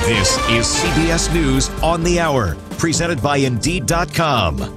This is CBS News on the Hour, presented by Indeed.com.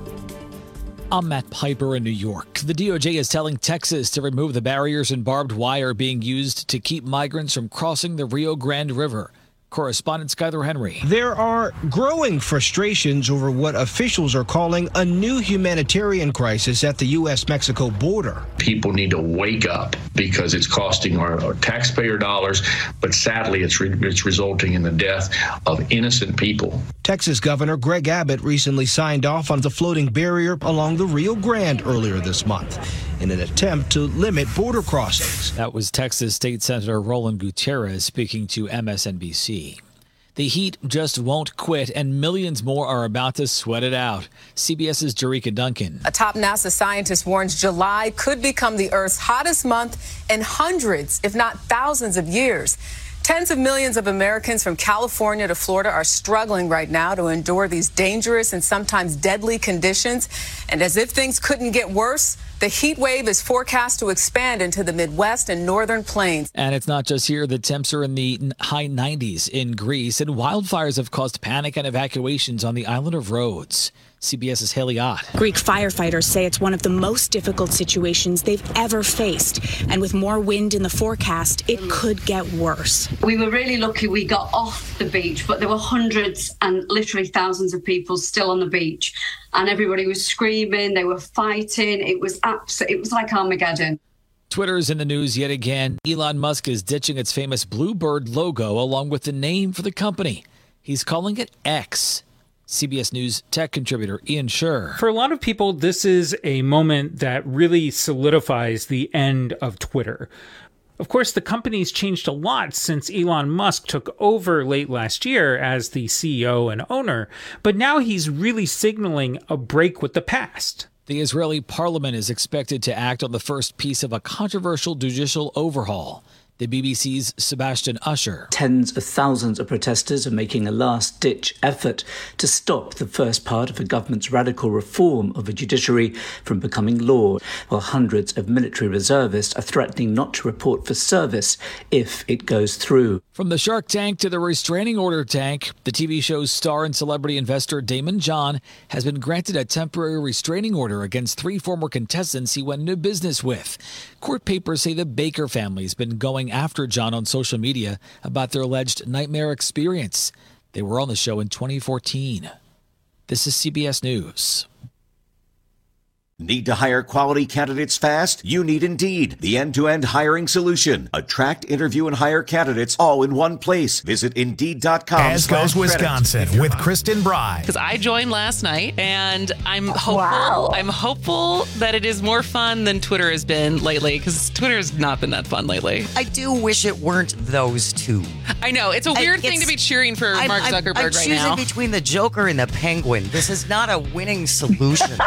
I'm Matt Piper in New York. The DOJ is telling Texas to remove the barriers and barbed wire being used to keep migrants from crossing the Rio Grande River. Correspondent Skyler Henry. There are growing frustrations over what officials are calling a new humanitarian crisis at the U.S.-Mexico border. People need to wake up because it's costing our taxpayer dollars, but sadly it's resulting in the death of innocent people. Texas Governor Greg Abbott recently signed off on the floating barrier along the Rio Grande earlier this month in an attempt to limit border crossings. That was Texas State Senator Roland Gutierrez speaking to MSNBC. The heat just won't quit, and millions more are about to sweat it out. CBS's Jerika Duncan. A top NASA scientist warns July could become the Earth's hottest month in hundreds, if not thousands of years. Tens of millions of Americans from California to Florida are struggling right now to endure these dangerous and sometimes deadly conditions. And as if things couldn't get worse, the heat wave is forecast to expand into the Midwest and northern plains. And it's not just here. The temps are in the high 90s in Greece, and wildfires have caused panic and evacuations on the island of Rhodes. CBS's Haley Ott. Greek firefighters say it's one of the most difficult situations they've ever faced. And with more wind in the forecast, it could get worse. We were really lucky we got off the beach, but there were hundreds and literally thousands of people still on the beach. And everybody was screaming, they were fighting. It was like Armageddon. Twitter's in the news yet again. Elon Musk is ditching its famous Bluebird logo along with the name for the company. He's calling it X. CBS News tech contributor Ian Sherr. For a lot of people, this is a moment that really solidifies the end of Twitter. Of course, the company's changed a lot since Elon Musk took over late last year as the CEO and owner, but now he's really signaling a break with the past. The Israeli parliament is expected to act on the first piece of a controversial judicial overhaul. The BBC's Sebastian Usher. Tens of thousands of protesters are making a last-ditch effort to stop the first part of the government's radical reform of the judiciary from becoming law, while hundreds of military reservists are threatening not to report for service if it goes through. From the Shark Tank to the restraining order tank, the TV show's star and celebrity investor Damon John has been granted a temporary restraining order against 3 former contestants he went into business with. Court papers say the Baker family's been going after John on social media about their alleged nightmare experience. They were on the show in 2014. This is CBS News. Need to hire quality candidates fast? You need Indeed, the end-to-end hiring solution. Attract, interview, and hire candidates all in one place. Visit Indeed.com. As goes Wisconsin with Kristen Bry. Because I joined last night, and I'm hopeful. Wow. I'm hopeful that it is more fun than Twitter has been lately, because Twitter has not been that fun lately. I do wish it weren't those two. I know. It's a weird thing to be cheering for Mark Zuckerberg I'm right now. choosing between the Joker and the Penguin. This is not a winning solution.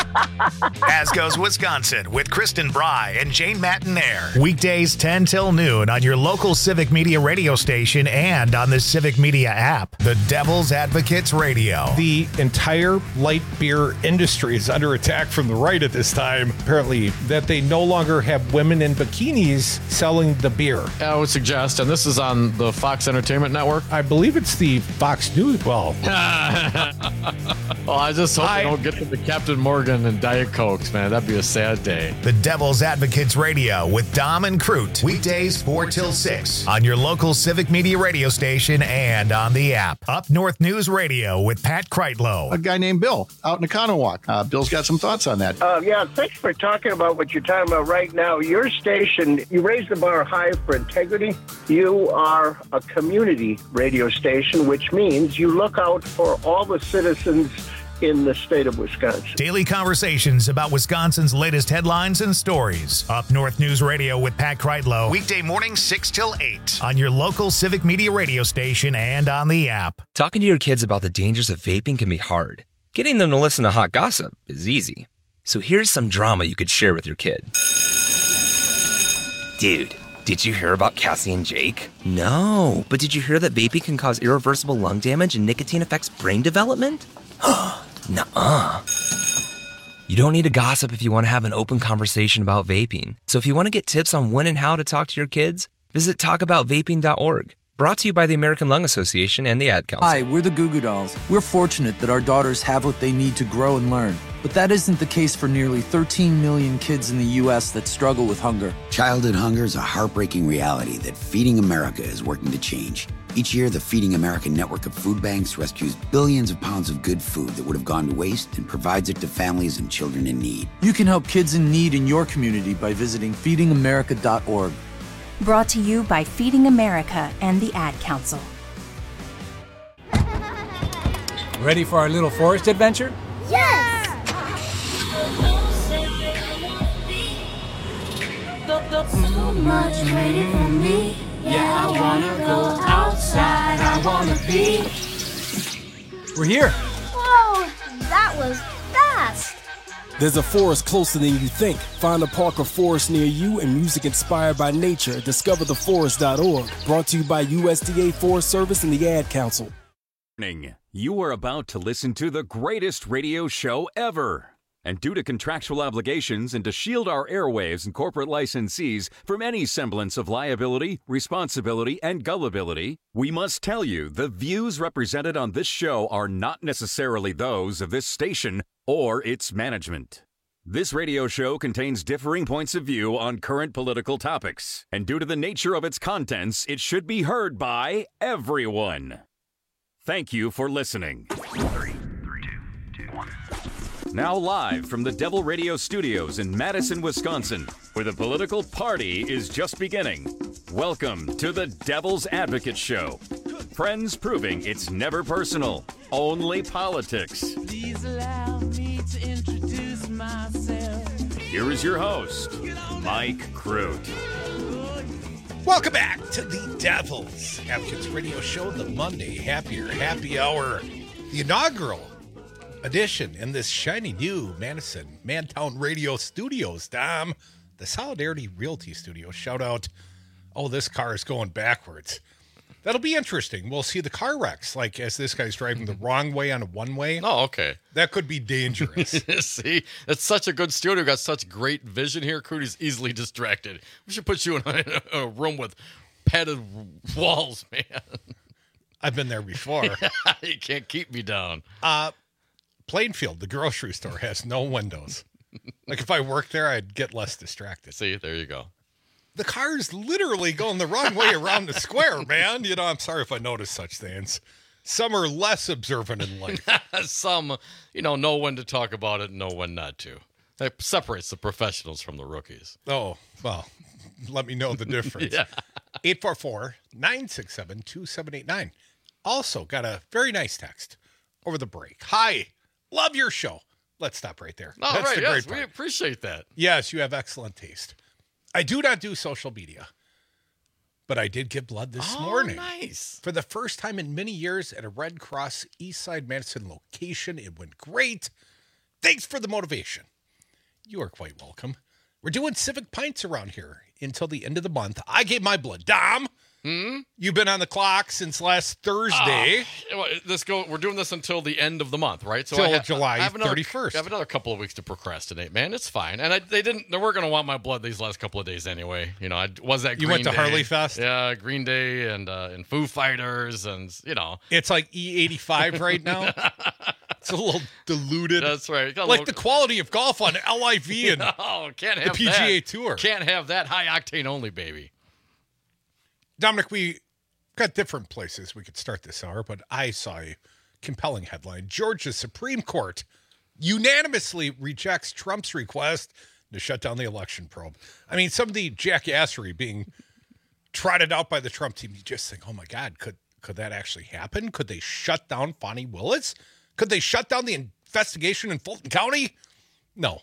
As goes Wisconsin with Kristen Bry and Jane Matinaire. Weekdays 10 till noon on your local Civic Media radio station and on the Civic Media app. The Devil's Advocates Radio. The entire light beer industry is under attack from the right at this time, apparently, that they no longer have women in bikinis selling the beer. I would suggest, and this is on the Fox Entertainment Network. I believe it's the Fox News. Well, I just hope they don't get to the Captain Morgan and Diet Cokes, man. That'd be a sad day. The Devil's Advocates Radio with Dom and Crute. Weekdays 4 till 6 on your local Civic Media radio station and on the app. Up North News Radio with Pat Kreitlow. A guy named Bill out in Economowoc. Bill's got some thoughts on that. Yeah, thanks for talking about what you're talking about right now. Your station, you raise the bar high for integrity. You are a community radio station, which means you look out for all the citizens in the state of Wisconsin. Daily conversations about Wisconsin's latest headlines and stories. Up North News Radio with Pat Kreitlow. Weekday mornings 6 till 8 on your local Civic Media radio station and on the app. Talking to your kids about the dangers of vaping can be hard. Getting them to listen to hot gossip is easy. So here's some drama you could share with your kid. Dude, did you hear about Cassie and Jake? No, but did you hear that vaping can cause irreversible lung damage and nicotine affects brain development? Nuh-uh. You don't need to gossip if you want to have an open conversation about vaping. So if you want to get tips on when and how to talk to your kids, visit talkaboutvaping.org. Brought to you by the American Lung Association and the Ad Council. Hi, we're the Goo Goo Dolls. We're fortunate that our daughters have what they need to grow and learn. But that isn't the case for nearly 13 million kids in the U.S. that struggle with hunger. Childhood hunger is a heartbreaking reality that Feeding America is working to change. Each year, the Feeding America network of food banks rescues billions of pounds of good food that would have gone to waste and provides it to families and children in need. You can help kids in need in your community by visiting feedingamerica.org. Brought to you by Feeding America and the Ad Council. Ready for our little forest adventure? Yes! So much waiting for me. Yeah, I wanna go outside. I wanna be. We're here. Whoa, that was fast. There's a forest closer than you think. Find a park or forest near you and music inspired by nature at discovertheforest.org. Brought to you by USDA Forest Service and the Ad Council. You are about to listen to the greatest radio show ever. And due to contractual obligations and to shield our airwaves and corporate licensees from any semblance of liability, responsibility, and gullibility, we must tell you the views represented on this show are not necessarily those of this station or its management. This radio show contains differing points of view on current political topics, and due to the nature of its contents, it should be heard by everyone. Thank you for listening. 3, 2, 1. Now live from the Devil Radio Studios in Madison, Wisconsin, where the political party is just beginning. Welcome to the Devil's Advocate Show. Friends proving it's never personal, only politics. Please allow me to introduce myself. Here is your host, Mike Crute. Welcome back to the Devil's Advocates Radio Show, the Monday Happy Hour, the inaugural edition in this shiny new Madison Mantown Radio Studios. Dom, the Solidarity Realty Studios. Shout out. Oh, this car is going backwards. That'll be interesting. We'll see the car wrecks, like as this guy's driving the wrong way on a one-way. Oh, okay. That could be dangerous. See, it's such a good studio. Got such great vision here. Crudy's easily distracted. We should put you in a room with padded walls, man. I've been there before. You can't keep me down. Plainfield, the grocery store, has no windows. Like if I worked there, I'd get less distracted. See, there you go. The car's literally going the wrong way around the square, man. You know, I'm sorry if I notice such things. Some are less observant in life. Some, know when to talk about it and know when not to. That separates the professionals from the rookies. Oh, well, let me know the difference. Yeah. 844-967-2789. Also got a very nice text over the break. Hi, love your show. Let's stop right there. Oh, That's right, the yes, great part. we appreciate that. Yes, you have excellent taste. I do not do social media, but I did give blood this morning. Nice. For the first time in many years at a Red Cross Eastside Madison location. It went great. Thanks for the motivation. You are quite welcome. We're doing Civic Pints around here until the end of the month. I gave my blood. Dom, you've been on the clock since last Thursday. We're doing this until the end of the month, right? So Till July 31st. I have another couple of weeks to procrastinate, man. It's fine. And they weren't going to want my blood these last couple of days anyway. I was at Green Day. You went to Harley Fest? Yeah, Green Day and Foo Fighters and, It's like E85 right now. It's a little diluted. That's right. Like the quality of golf on LIV and can't have the PGA Tour. Can't have that high octane only, baby. Dominic, we got different places we could start this hour, but I saw a compelling headline. Georgia's Supreme Court unanimously rejects Trump's request to shut down the election probe. I mean, some of the jackassery being trotted out by the Trump team, you just think, oh my God, could that actually happen? Could they shut down Fani Willis? Could they shut down the investigation in Fulton County? No.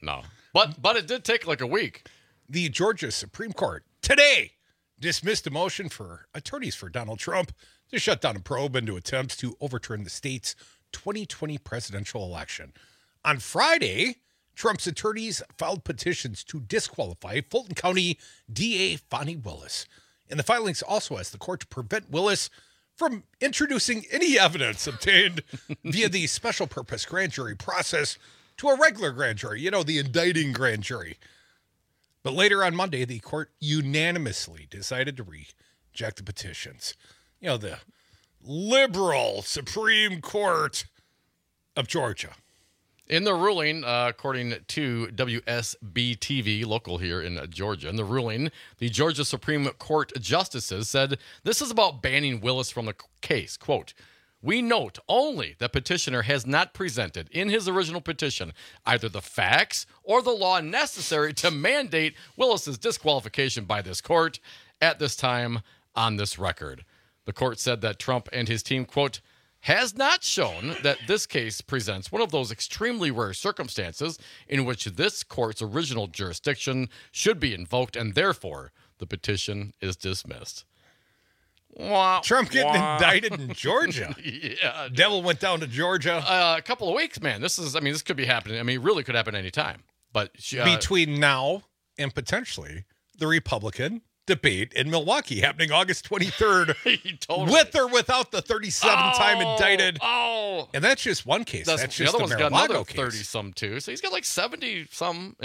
But it did take like a week. The Georgia Supreme Court today dismissed a motion for attorneys for Donald Trump to shut down a probe into attempts to overturn the state's 2020 presidential election. On Friday, Trump's attorneys filed petitions to disqualify Fulton County DA Fani Willis. And the filings also asked the court to prevent Willis from introducing any evidence obtained via the special purpose grand jury process to a regular grand jury, the indicting grand jury. But later on Monday, the court unanimously decided to Jack, the petitions. You know, the liberal Supreme Court of Georgia. In the ruling, according to WSB-TV, local here in Georgia, in the ruling, the Georgia Supreme Court justices said this is about banning Willis from the case. Quote, "We note only that petitioner has not presented in his original petition either the facts or the law necessary to mandate Willis's disqualification by this court at this time on this record." The court said that Trump and his team, quote, "has not shown that this case presents one of those extremely rare circumstances in which this court's original jurisdiction should be invoked, and therefore the petition is dismissed." Trump getting indicted in Georgia. Yeah. Devil went down to Georgia. A couple of weeks, man. This could be happening. I mean, it really could happen anytime. But between now and potentially the Republican debate in Milwaukee happening August 23rd, totally. With or without the 37-time indicted. Oh, and that's just one case. That's the just other one's got another case. 30-some too. So he's got like 70-some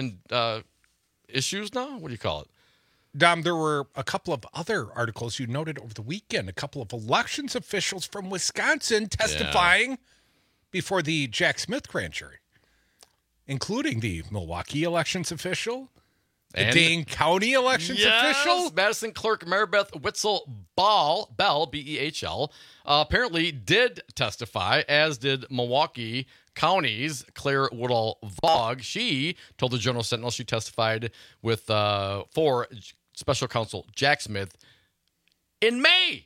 issues now. What do you call it? Dom, there were a couple of other articles you noted over the weekend. A couple of elections officials from Wisconsin testifying before the Jack Smith grand jury, including the Milwaukee elections official, the Dane County elections official. Madison Clerk Maribeth Witzel Bell, B-E-H-L, apparently did testify, as did Milwaukee County's Claire Woodall Vaughn. She told the Journal Sentinel she testified with for Special Counsel Jack Smith in May.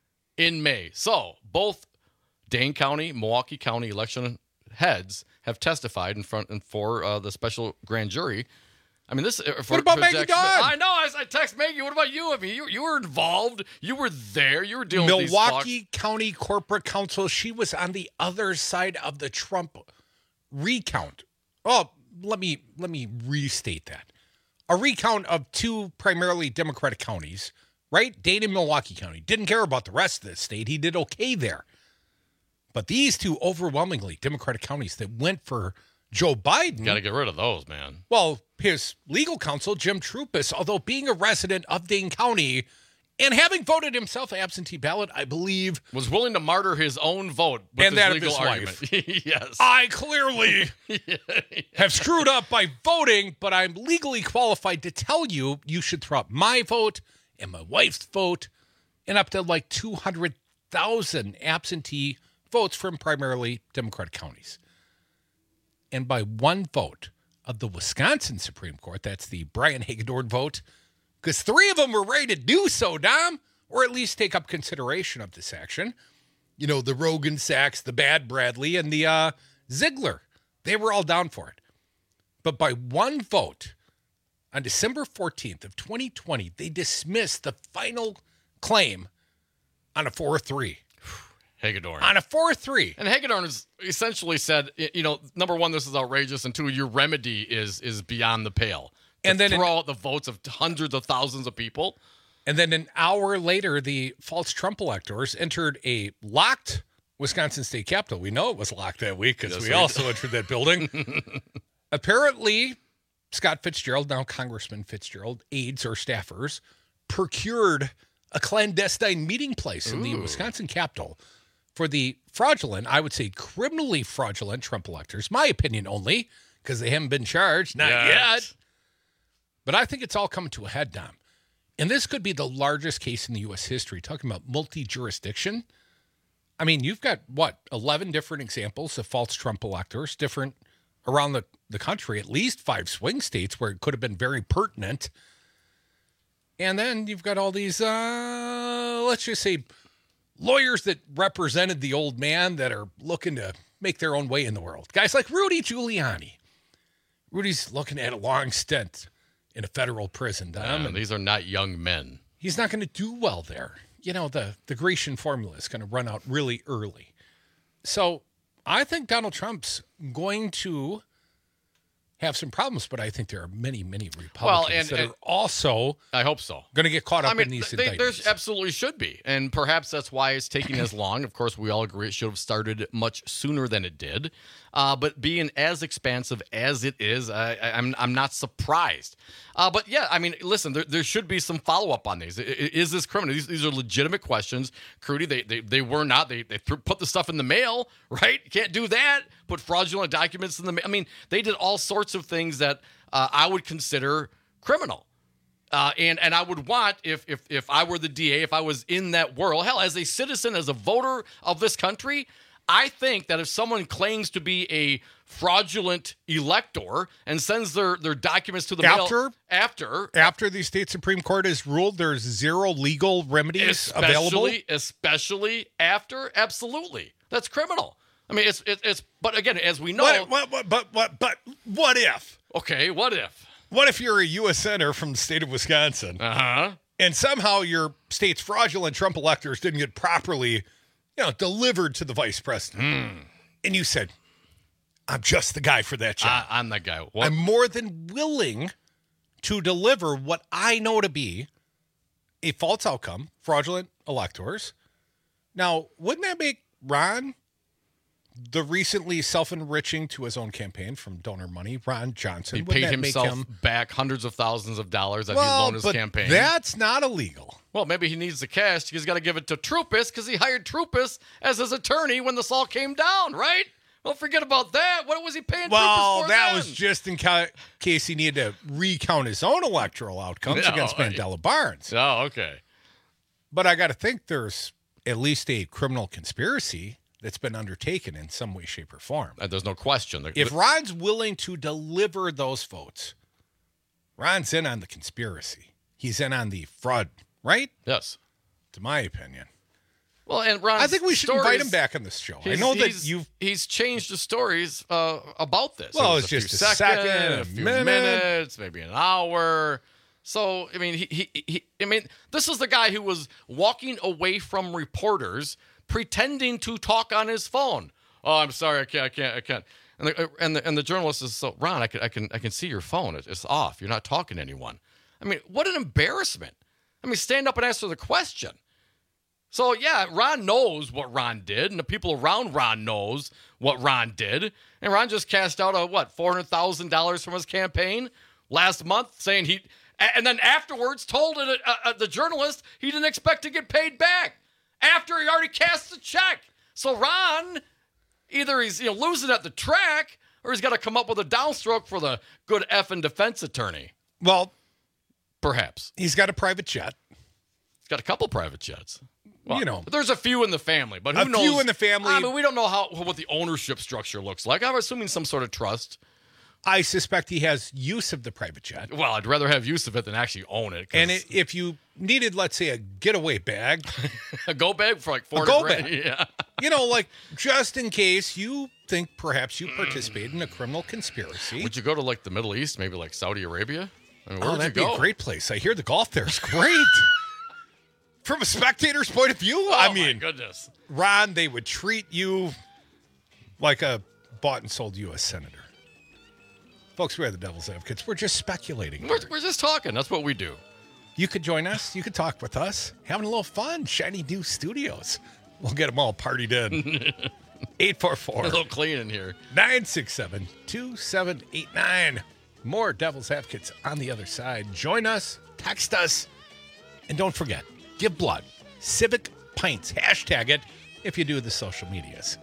So both Dane County, Milwaukee County election heads have testified in front and for the special grand jury. I mean, this. What about Maggie Dodd? I know. I text Maggie. What about you? I mean, you were involved. You were there. You were dealing with Milwaukee County Corporate Counsel. She was on the other side of the Trump recount. Oh, let me restate that. A recount of two primarily Democratic counties, right? Dane and Milwaukee County. Didn't care about the rest of the state. He did okay there. But these two overwhelmingly Democratic counties that went for Joe Biden. Got to get rid of those, man. Well, his legal counsel, Jim Trupis, although being a resident of Dane County and having voted himself absentee ballot, I believe, was willing to martyr his own vote with and his that legal of his argument. wife. Yes. I clearly have screwed up by voting, but I'm legally qualified to tell you should throw out my vote and my wife's vote and up to like 200,000 absentee votes from primarily Democratic counties. And by one vote of the Wisconsin Supreme Court, that's the Brian Hagedorn vote, because three of them were ready to do so, Dom, or at least take up consideration of this action. You know, the Rogan Sachs, the Bad Bradley, and the Ziegler. They were all down for it. But by one vote, on December 14th of 2020, they dismissed the final claim on a 4-3. Hagedorn. On a 4-3. And Hagedorn has essentially said, you know, number one, this is outrageous, and two, your remedy is beyond the pale. And then throw out the votes of hundreds of thousands of people. And then an hour later, the false Trump electors entered a locked Wisconsin State Capitol. We know it was locked that week because we also entered that building. Apparently, Scott Fitzgerald, now Congressman Fitzgerald, aides or staffers, procured a clandestine meeting place in the Wisconsin Capitol for the fraudulent, I would say criminally fraudulent Trump electors. My opinion only, because they haven't been charged. Not yet. But I think it's all coming to a head, Dom. And this could be the largest case in the U.S. history, talking about multi-jurisdiction. I mean, you've got, 11 different examples of false Trump electors, different around the country, at least 5 swing states where it could have been very pertinent. And then you've got all these, let's just say, lawyers that represented the old man that are looking to make their own way in the world. Guys like Rudy Giuliani. Rudy's looking at a long stint in a federal prison, Dom. And these are not young men. He's not going to do well there. You know, the Grecian formula is going to run out really early. So I think Donald Trump's going to have some problems, but I think there are many, many Republicans that are also, I hope so, going to get caught up in these indictments. There absolutely should be, and perhaps that's why it's taking as long. Of course, we all agree it should have started much sooner than it did. But being as expansive as it is, I'm not surprised. But yeah, I mean, listen, there should be some follow up on these. Is this criminal? These are legitimate questions. Crudy, they were not. They put the stuff in the mail, right? You can't do that. Put fraudulent documents in the mail. I mean, they did all sorts of things that I would consider criminal. And I would want, if I were the DA, if I was in that world, hell, as a citizen, as a voter of this country, I think that if someone claims to be a fraudulent elector and sends their documents to the mail after the state Supreme Court has ruled there's zero legal remedies available, especially after, absolutely, that's criminal. I mean, it's but again, as we know, but what if? Okay, what if? What if you're a U.S. Senator from the state of Wisconsin, and somehow your state's fraudulent Trump electors didn't get properly, delivered to the vice president, and you said, "I'm just the guy for that job. I'm that guy. I'm more than willing to deliver what I know to be a false outcome, fraudulent electors." Now, wouldn't that make Ron, the recently self-enriching to his own campaign from donor money, Ron Johnson, he paid himself back hundreds of thousands of dollars that he loaned his campaign. That's not illegal. Well, maybe he needs the cash. He's got to give it to Troupis because he hired Troupis as his attorney when this all came down, right? Well, forget about that. What was he paying Troupis for that then? was just in case he needed to recount his own electoral outcomes against Mandela Barnes. Oh, okay. But I got to think there's at least a criminal conspiracy that's been undertaken in some way, shape, or form. There's no question. If Ron's willing to deliver those votes, Ron's in on the conspiracy. He's in on the fraud, right? Yes. To my opinion. Well, and Ron's I think we should invite him back on this show. I know that he's changed the stories about this. Well, it's just a second, a few minutes, maybe an hour. So, I mean, this is the guy who was walking away from reporters pretending to talk on his phone. Oh, I'm sorry, I can't. And the journalist is Ron, I can see your phone. It's off. You're not talking to anyone. I mean, what an embarrassment. I mean, stand up and answer the question. So yeah, Ron knows what Ron did, and the people around Ron knows what Ron did. And Ron just cashed out $400,000 from his campaign last month, saying and then afterwards told the journalist he didn't expect to get paid back after he already cast the check. So Ron, either he's losing at the track, or he's got to come up with a downstroke for the good effing defense attorney. Well, perhaps he's got a private jet. He's got a couple private jets. Well, there's a few in the family, but who knows? A few in the family. I mean, we don't know what the ownership structure looks like. I'm assuming some sort of trust. I suspect he has use of the private jet. Well, I'd rather have use of it than actually own it. And if you needed, let's say, a getaway bag. A go bag for like $400. Yeah. Just in case you think perhaps you participated in a criminal conspiracy. Would you go to the Middle East, maybe like Saudi Arabia? I mean, that'd be a great place. I hear the golf there is great. From a spectator's point of view, I mean, my goodness. Ron, they would treat you like a bought and sold U.S. senator. Folks, we are the Devil's Advocates. We're just speculating. We're just talking. That's what we do. You could join us. You could talk with us. Having a little fun. Shiny new studios. We'll get them all partied in. 844. A little clean in here. 967-2789. More Devil's Advocates on the other side. Join us. Text us. And don't forget, give blood. Civic Pints. Hashtag it if you do the social medias.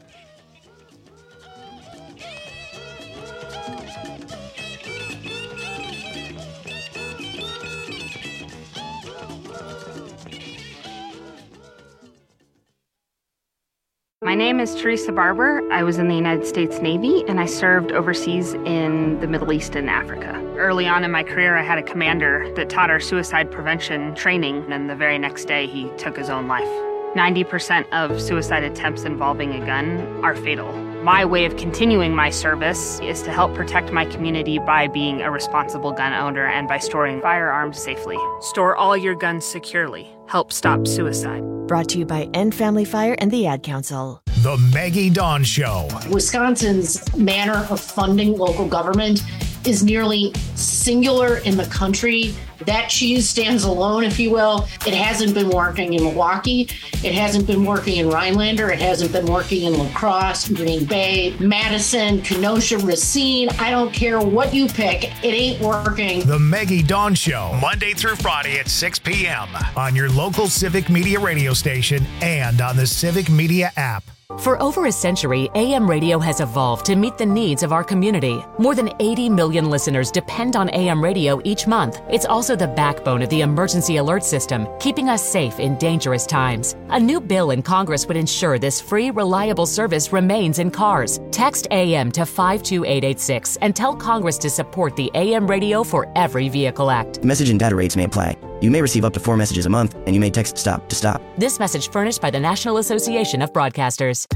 My name is Teresa Barber. I was in the United States Navy, and I served overseas in the Middle East and Africa. Early on in my career, I had a commander that taught our suicide prevention training, and the very next day, he took his own life. 90% of suicide attempts involving a gun are fatal. My way of continuing my service is to help protect my community by being a responsible gun owner and by storing firearms safely. Store all your guns securely. Help stop suicide. Brought to you by End Family Fire and the Ad Council. The Maggie Dawn Show. Wisconsin's manner of funding local government is nearly singular in the country. That cheese stands alone, if you will. It hasn't been working in Milwaukee. It hasn't been working in Rhinelander. It hasn't been working in La Crosse, Green Bay, Madison, Kenosha, Racine. I don't care what you pick. It ain't working. The Maggie Dawn Show, Monday through Friday at 6 p.m. on your local Civic Media radio station and on the Civic Media app. For over a century, AM radio has evolved to meet the needs of our community. More than 80 million listeners depend on AM radio each month. It's also the backbone of the emergency alert system, keeping us safe in dangerous times. A new bill in Congress would ensure this free, reliable service remains in cars. Text AM to 52886 and tell Congress to support the AM Radio for Every Vehicle Act. Message and data rates may apply. You may receive up to 4 messages a month, and you may text STOP to stop. This message furnished by the National Association of Broadcasters.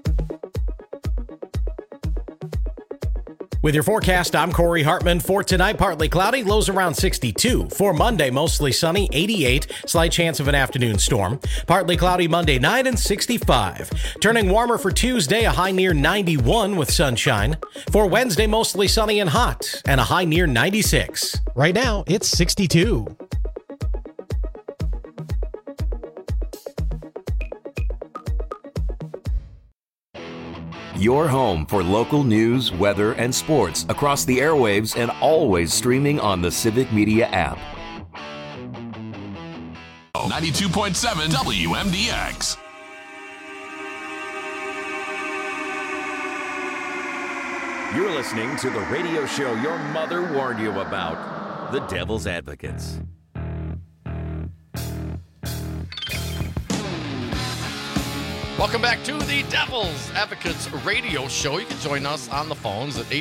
With your forecast, I'm Corey Hartman. For tonight, partly cloudy, lows around 62. For Monday, mostly sunny, 88. Slight chance of an afternoon storm. Partly cloudy Monday night and 65. Turning warmer for Tuesday, a high near 91 with sunshine. For Wednesday, mostly sunny and hot, and a high near 96. Right now, it's 62. Your home for local news, weather, and sports across the airwaves and always streaming on the Civic Media app. 92.7 WMDX. You're listening to the radio show your mother warned you about, The Devil's Advocates. Welcome back to the Devil's Advocates radio show. You can join us on the phones at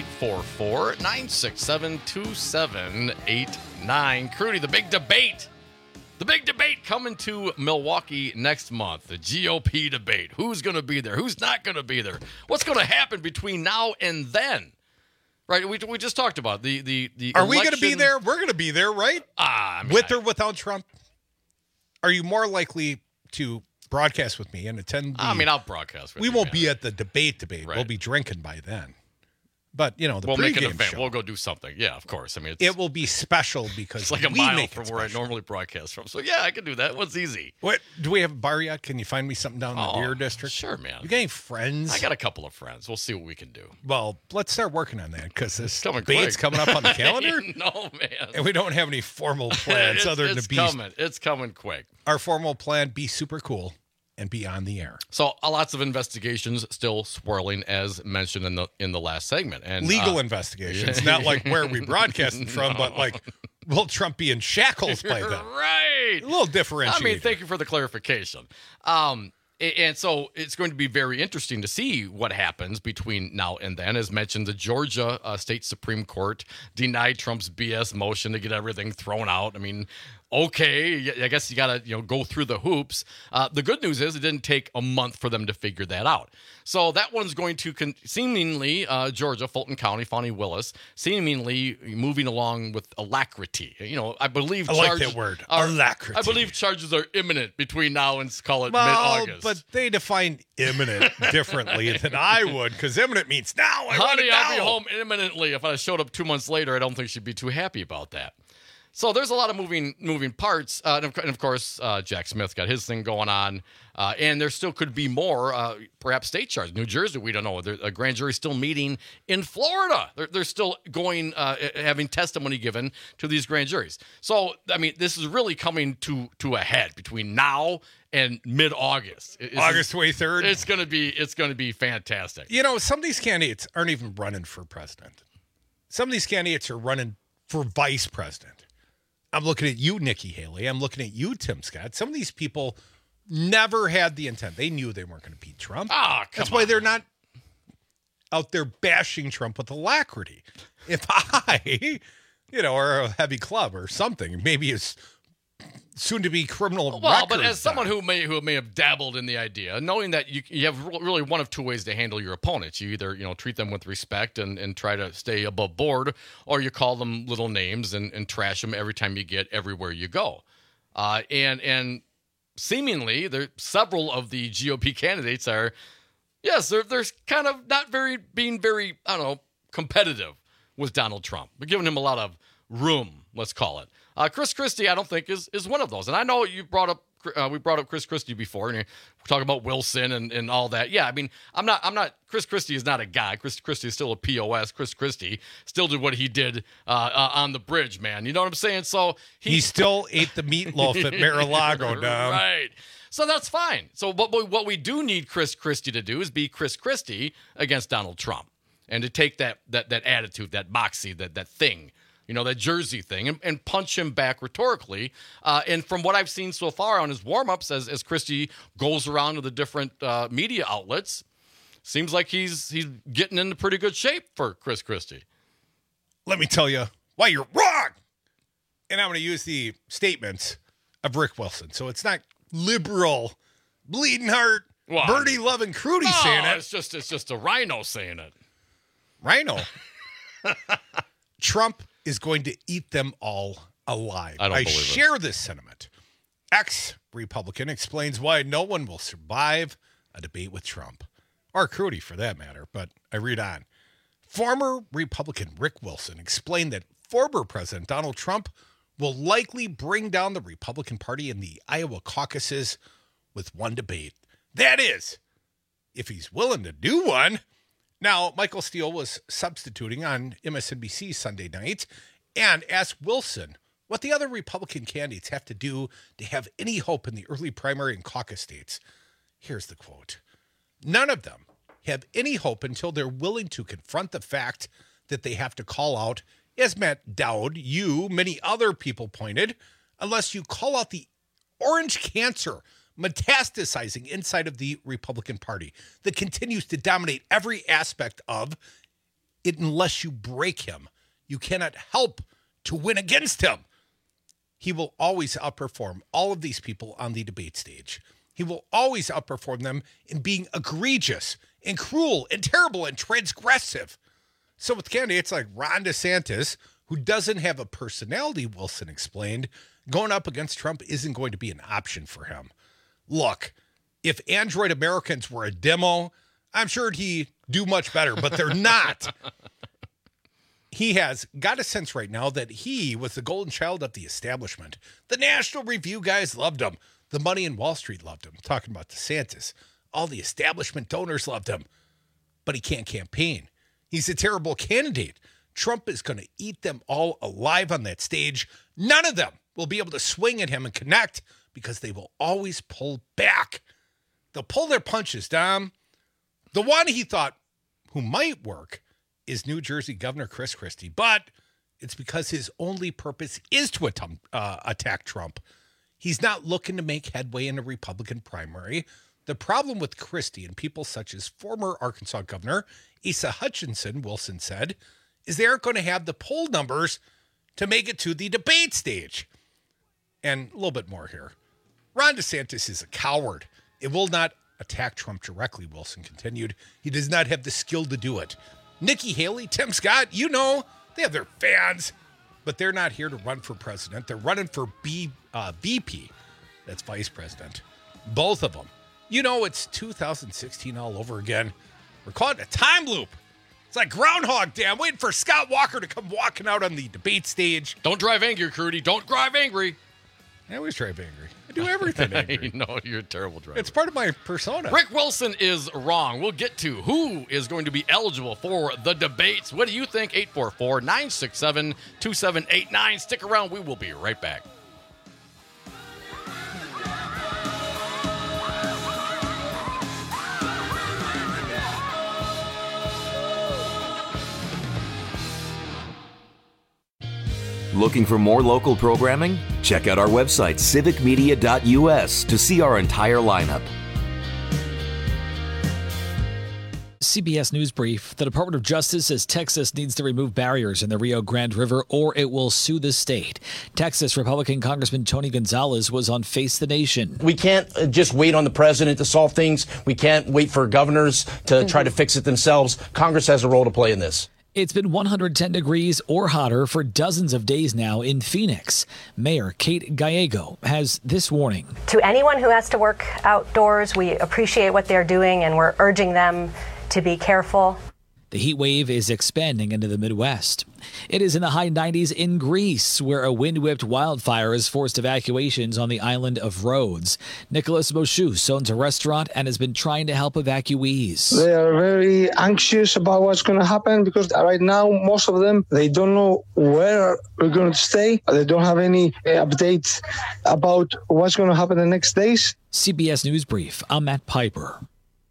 844-967-2789. Crudy, the big debate. The big debate coming to Milwaukee next month. The GOP debate. Who's going to be there? Who's not going to be there? What's going to happen between now and then? Right, we just talked about the Are election. we going to be there? We're going to be there, right? With or without Trump? Are you more likely to broadcast with me and attend? I'll broadcast with you. We won't be at the debate. Right. We'll be drinking by then. But, the we'll make an pregame event. show. We'll go do something. Yeah, of course. I mean, It will be special because it's like a we mile make from it where I special. normally broadcast from. So, yeah, I can do that. What's easy? What, do we have a bar yet? Can you find me something down in the beer district? Sure, man. You got any friends? I got a couple of friends. We'll see what we can do. Well, let's start working on that because this coming debate's quick. coming up on the calendar. No, man. And we don't have any formal plans other than to be coming. It's coming quick. Our formal plan, be super cool and be on the air. So lots of investigations still swirling, as mentioned in the last segment, and legal investigations, not like where we broadcasting from, but like, will Trump be in shackles by then? Right. A little differentiated. I mean, thank you for the clarification. And so it's going to be very interesting to see what happens between now and then. As mentioned, the Georgia State Supreme Court denied Trump's BS motion to get everything thrown out. I mean, okay, I guess you got to go through the hoops. The good news is it didn't take a month for them to figure that out. So that one's going to seemingly, Georgia, Fulton County, Fani Willis, seemingly moving along with alacrity. I believe I like that word, alacrity. I believe charges are imminent between now and call it well, mid-August. but they define imminent differently than I would, because imminent means now. Honey, I'll be home imminently. If I showed up 2 months later, I don't think she'd be too happy about that. So there's a lot of moving parts. And of course, Jack Smith got his thing going on. And there still could be more, perhaps state charges. New Jersey, we don't know. A grand jury still meeting in Florida. They're still going, having testimony given to these grand juries. So, I mean, this is really coming to a head between now and mid-August. August 23rd. It's going to be fantastic. Some of these candidates aren't even running for president. Some of these candidates are running for vice president. I'm looking at you, Nikki Haley. I'm looking at you, Tim Scott. Some of these people never had the intent. They knew they weren't going to beat Trump. That's why they're not out there bashing Trump with alacrity. If I, or a heavy club or something, maybe it's soon-to-be criminal well, records. But as someone who may have dabbled in the idea, knowing that you have really one of two ways to handle your opponents. You either treat them with respect and try to stay above board, or you call them little names and trash them every time you get everywhere you go. And seemingly, there several of the GOP candidates are, yes, they're kind of not being very competitive with Donald Trump. We're giving him a lot of room, let's call it. Chris Christie, I don't think is one of those. And I know you brought up we brought up Chris Christie before, and we're talking about Wilson and all that. Yeah, I mean, I'm not. Chris Christie is not a guy. Chris Christie is still a POS. Chris Christie still did what he did on the bridge, man. You know what I'm saying? So he still ate the meatloaf at Mar-a-Lago, Dom. Right. So that's fine. So what we do need Chris Christie to do is be Chris Christie against Donald Trump, and to take that attitude, that moxie, that thing. That jersey thing, and punch him back rhetorically. And from what I've seen so far on his warm-ups, as Christie goes around to the different media outlets, seems like he's getting into pretty good shape for Chris Christie. Let me tell you why you're wrong. And I'm going to use the statements of Rick Wilson. So it's not liberal, bleeding heart, birdie loving Crudy saying it. It's just a rhino saying it. Rhino. Trump is going to eat them all alive. I share this sentiment. Ex-Republican explains why no one will survive a debate with Trump, or Crudy for that matter, but I read on. Former Republican Rick Wilson explained that former President Donald Trump will likely bring down the Republican Party in the Iowa caucuses with one debate. That is, if he's willing to do one. Now, Michael Steele was substituting on MSNBC Sunday night and asked Wilson what the other Republican candidates have to do to have any hope in the early primary and caucus states. Here's the quote. None of them have any hope until they're willing to confront the fact that they have to call out, as Matt Dowd, many other people pointed, unless you call out the orange cancer metastasizing inside of the Republican Party that continues to dominate every aspect of it. Unless you break him, you cannot help to win against him. He will always outperform all of these people on the debate stage. He will always outperform them in being egregious and cruel and terrible and transgressive. So with candidates like Ron DeSantis, who doesn't have a personality, Wilson explained, going up against Trump isn't going to be an option for him. Look, if Android Americans were a demo, I'm sure he'd do much better, but they're not. He has got a sense right now that he was the golden child of the establishment. The National Review guys loved him. The money in Wall Street loved him. Talking about DeSantis. All the establishment donors loved him. But he can't campaign. He's a terrible candidate. Trump is going to eat them all alive on that stage. None of them will be able to swing at him and connect, because they will always pull back. They'll pull their punches, Dom. The one he thought who might work is New Jersey Governor Chris Christie, but it's because his only purpose is to attack Trump. He's not looking to make headway in a Republican primary. The problem with Christie and people such as former Arkansas Governor Asa Hutchinson, Wilson said, is they aren't going to have the poll numbers to make it to the debate stage. And a little bit more here. Ron DeSantis is a coward. It will not attack Trump directly, Wilson continued. He does not have the skill to do it. Nikki Haley, Tim Scott, they have their fans, but they're not here to run for president. They're running for VP. That's vice president. Both of them. It's 2016 all over again. We're caught in a time loop. It's like Groundhog Day. I'm waiting for Scott Walker to come walking out on the debate stage. Don't drive angry, Crudy. Don't drive angry. I always drive angry. I do everything angry. No, you're a terrible driver. It's part of my persona. Rick Wilson is wrong. We'll get to who is going to be eligible for the debates. What do you think? 844-967-2789. Stick around. We will be right back. Looking for more local programming? Check out our website, civicmedia.us, to see our entire lineup. CBS News Brief. The Department of Justice says Texas needs to remove barriers in the Rio Grande River or it will sue the state. Texas Republican Congressman Tony Gonzalez was on Face the Nation. We can't just wait on the president to solve things. We can't wait for governors to try to fix it themselves. Congress has a role to play in this. It's been 110 degrees or hotter for dozens of days now in Phoenix. Mayor Kate Gallego has this warning. To anyone who has to work outdoors, we appreciate what they're doing and we're urging them to be careful. The heat wave is expanding into the Midwest. It is in the high 90s in Greece, where a wind-whipped wildfire has forced evacuations on the island of Rhodes. Nicholas Moschus owns a restaurant and has been trying to help evacuees. They are very anxious about what's going to happen because right now, most of them, they don't know where we're going to stay. They don't have any updates about what's going to happen the next days. CBS News Brief. I'm Matt Piper.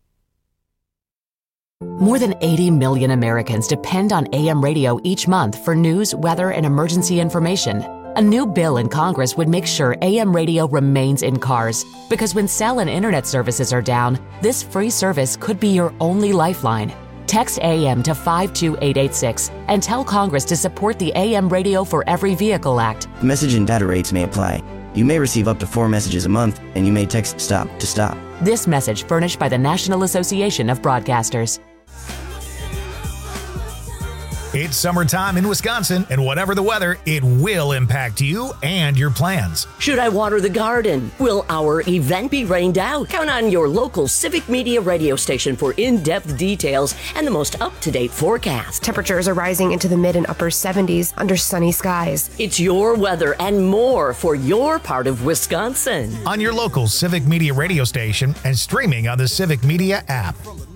More than 80 million Americans depend on AM radio each month for news, weather, and emergency information. A new bill in Congress would make sure AM radio remains in cars, because when cell and internet services are down, this free service could be your only lifeline. Text AM to 52886 and tell Congress to support the AM Radio for Every Vehicle Act. Message and data rates may apply. You may receive up to 4 messages a month, and you may text STOP to stop. This message furnished by the National Association of Broadcasters. It's summertime in Wisconsin, and whatever the weather, it will impact you and your plans. Should I water the garden? Will our event be rained out? Count on your local Civic Media radio station for in-depth details and the most up-to-date forecast. Temperatures are rising into the mid and upper 70s under sunny skies. It's your weather and more for your part of Wisconsin. On your local Civic Media radio station and streaming on the Civic Media app.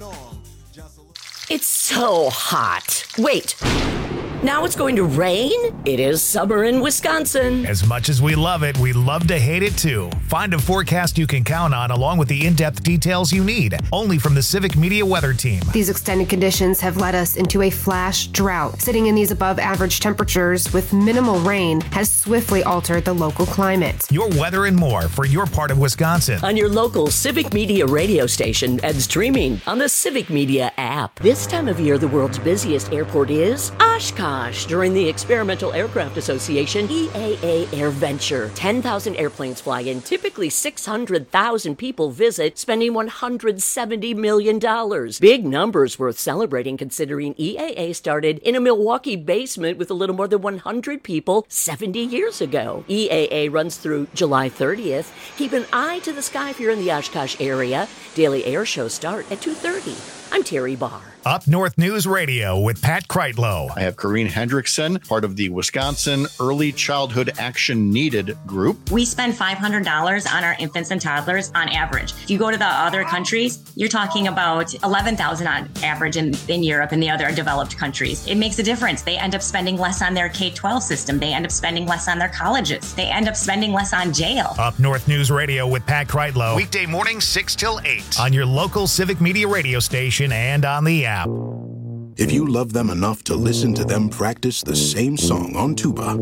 It's so hot. Wait. Now it's going to rain? It is summer in Wisconsin. As much as we love it, we love to hate it too. Find a forecast you can count on along with the in-depth details you need, only from the Civic Media weather team. These extended conditions have led us into a flash drought. Sitting in these above average temperatures with minimal rain has swiftly altered the local climate. Your weather and more for your part of Wisconsin. On your local Civic Media radio station and streaming on the Civic Media app. This time of year, the world's busiest airport is Oshkosh. During the Experimental Aircraft Association EAA AirVenture. 10,000 airplanes fly in, typically 600,000 people visit, spending $170 million. Big numbers worth celebrating considering EAA started in a Milwaukee basement with a little more than 100 people 70 years ago. EAA runs through July 30th. Keep an eye to the sky if you're in the Oshkosh area. Daily air shows start at 2:30. I'm Terry Barr. Up North News Radio with Pat Kreitlow. I have Corrine Hendrickson, part of the Wisconsin Early Childhood Action Needed group. We spend $500 on our infants and toddlers on average. If you go to the other countries, you're talking about $11,000 on average in Europe and the other developed countries. It makes a difference. They end up spending less on their K-12 system. They end up spending less on their colleges. They end up spending less on jail. Up North News Radio with Pat Kreitlow. Weekday mornings 6 till 8 on your local Civic Media radio station and on the app. If you love them enough to listen to them practice the same song on tuba,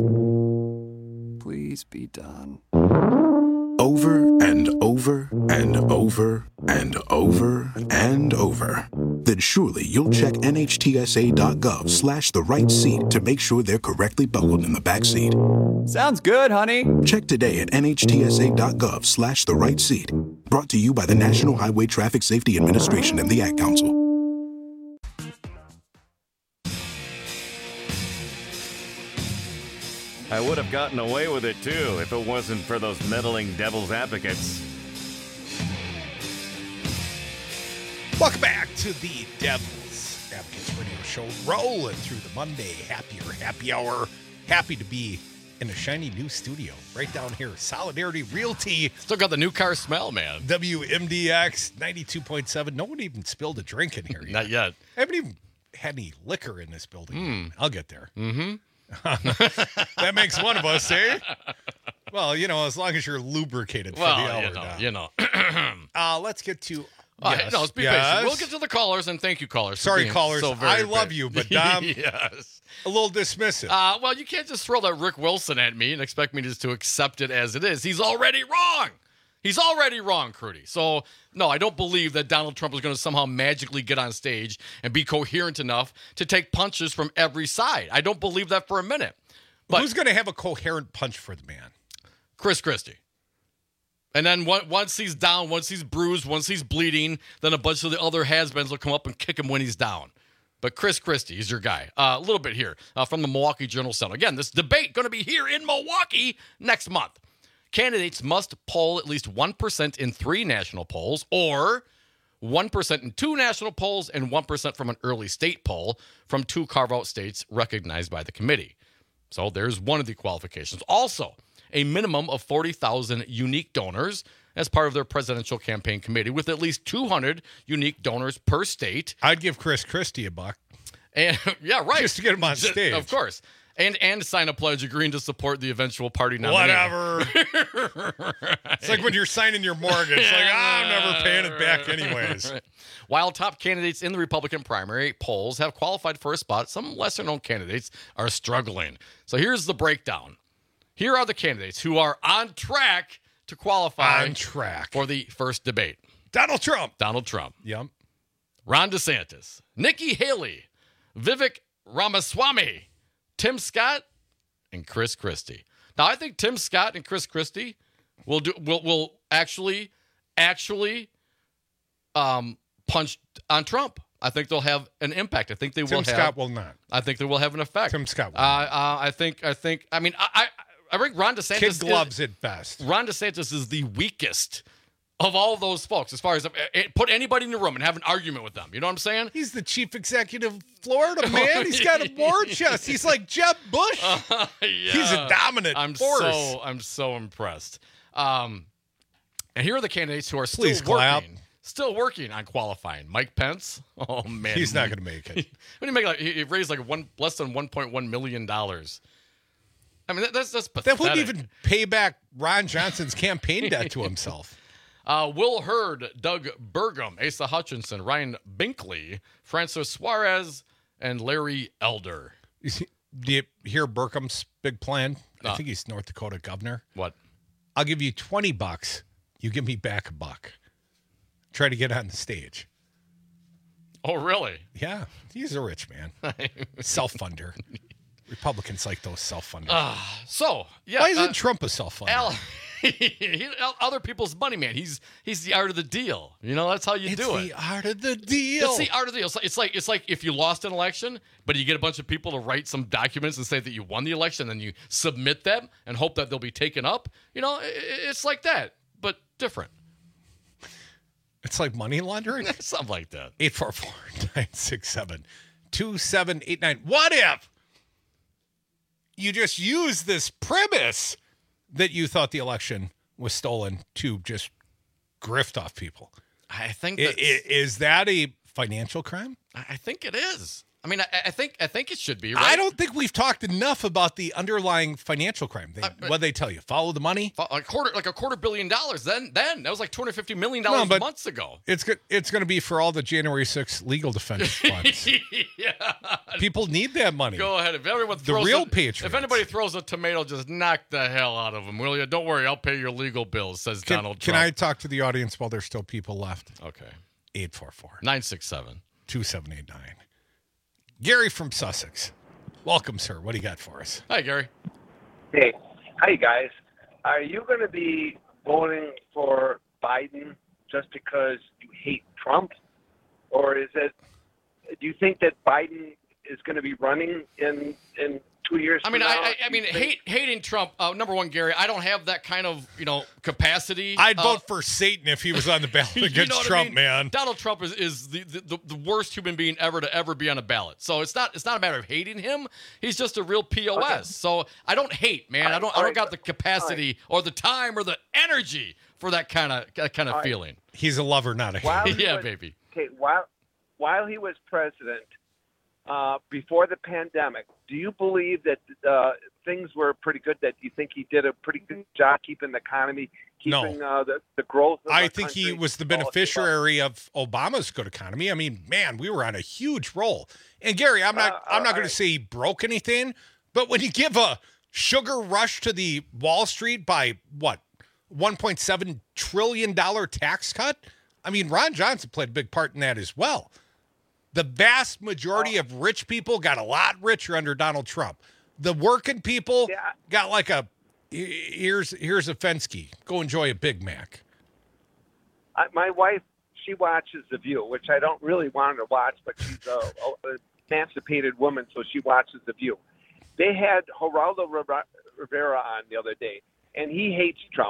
please be done. Over and over and over and over and over, then surely you'll check NHTSA.gov/the right seat to make sure they're correctly buckled in the back seat. Sounds good, honey. Check today at NHTSA.gov/the right seat. Brought to you by the National Highway Traffic Safety Administration and the Ad Council. I would have gotten away with it, too, if it wasn't for those meddling devil's advocates. Welcome back to the Devil's Advocates Radio Show, rolling through the Monday happy hour. Happy to be in a shiny new studio right down here. Solidarity Realty. Still got the new car smell, man. WMDX 92.7. No one even spilled a drink in here yet. Not yet. I haven't even had any liquor in this building yet. I'll get there. Mm-hmm. That makes one of us, eh? Well, as long as you're lubricated for the hour. Let's get to... let's be patient. We'll get to the callers, and thank you, callers. Sorry, callers. So I love you, but Dom, yes. a little dismissive. Well, you can't just throw that Rick Wilson at me and expect me just to accept it as it is. He's already wrong. He's already wrong, Crudy. So, no, I don't believe that Donald Trump is going to somehow magically get on stage and be coherent enough to take punches from every side. I don't believe that for a minute. But who's going to have a coherent punch for the man? Chris Christie. And then once he's down, once he's bruised, once he's bleeding, then a bunch of the other has-beens will come up and kick him when he's down. But Chris Christie is your guy. A little bit here from the Milwaukee Journal-Sentinel. Again, this debate going to be here in Milwaukee next month. Candidates must poll at least 1% in 3 national polls or 1% in 2 national polls, and 1% from an early state poll from 2 carve-out states recognized by the committee. So there's one of the qualifications. Also, a minimum of 40,000 unique donors as part of their presidential campaign committee, with at least 200 unique donors per state. I'd give Chris Christie a buck. And yeah, right. Just to get him on stage. Of course. And sign a pledge agreeing to support the eventual party nominee. Whatever. It's like when you're signing your mortgage. Like, I'm never paying it back anyways. Right. While top candidates in the Republican primary polls have qualified for a spot, some lesser-known candidates are struggling. So here's the breakdown. Here are the candidates who are on track to qualify for the first debate. Donald Trump. Yep. Ron DeSantis. Nikki Haley. Vivek Ramaswamy. Tim Scott and Chris Christie. Now, I think Tim Scott and Chris Christie will actually punch on Trump. I think they'll have an impact. I think they will have. Tim Scott will not. I think they will have an effect. Tim Scott will not. I think. I think Ron DeSantis. Kid gloves at best. Ron DeSantis is the weakest of all those folks, as far as put anybody in the room and have an argument with them. You know what I'm saying? He's the chief executive of Florida, man. He's got a war chest. He's like Jeb Bush. Yeah. He's a dominant force. I'm so impressed. And here are the candidates who are still working on qualifying. Mike Pence. Oh man, he's not going to make it. When he he raised like less than $1.1 million. I mean, that's pathetic. That wouldn't even pay back Ron Johnson's campaign debt to himself. Will Hurd, Doug Burgum, Asa Hutchinson, Ryan Binkley, Francis Suarez, and Larry Elder. Do you hear Burgum's big plan? I think he's North Dakota governor. What? I'll give you $20. You give me back $1. Try to get on the stage. Oh, really? Yeah. He's a rich man. Self-funder. Republicans like those self-funders. Yeah. Why isn't Trump a self-funder? Other people's money, man. He's the art of the deal. You know, that's how you do it. It's the art of the deal. It's the art of the deal. It's like if you lost an election, but you get a bunch of people to write some documents and say that you won the election, and then you submit them and hope that they'll be taken up. You know, it's like that, but different. It's like money laundering? Something like that. 844-967-2789. What if you just use this premise that you thought the election was stolen to just grift off people? I think is that a financial crime? I think it is. I mean, I think it should be. Right? I don't think we've talked enough about the underlying financial crime. What they tell you? Follow the money. A quarter billion dollars. Then that was like $250 million months ago. It's going to be for all the January 6th legal defense funds. Yeah, people need that money. Go ahead. If everyone throws Patriots. If anybody throws a tomato, just knock the hell out of them, will you? Don't worry, I'll pay your legal bills. Says Donald Trump. Can I talk to the audience while there's still people left? Okay. 844-967-2789. Gary from Sussex. Welcome, sir. What do you got for us? Hi, Gary. Hey. Hi, guys. Are you going to be voting for Biden just because you hate Trump? Or do you think that Biden is going to be running in 2 years I mean, I mean, hating Trump, number one, Gary, I don't have that kind of, capacity. I'd vote for Satan if he was on the ballot against Trump, man. Donald Trump is the worst human being ever to ever be on a ballot. So it's not a matter of hating him. He's just a real POS. Okay. So I don't hate, man. I don't got the capacity or the time or the energy for that kind of feeling. He's a lover, not a hater. Yeah, baby. Okay, while he was president, before the pandemic, do you believe that things were pretty good, that you think he did a pretty good job keeping the economy, keeping the growth of I think he was the beneficiary of Obama's good economy. I mean, man, we were on a huge roll. And Gary, I'm not going to say he broke anything, but when you give a sugar rush to the Wall Street by $1.7 trillion tax cut, I mean, Ron Johnson played a big part in that as well. The vast majority of rich people got a lot richer under Donald Trump. The working people got like here's a Fensky. Go enjoy a Big Mac. My wife, she watches The View, which I don't really want her to watch, but she's an emancipated woman, so she watches The View. They had Geraldo Rivera on the other day, and he hates Trump.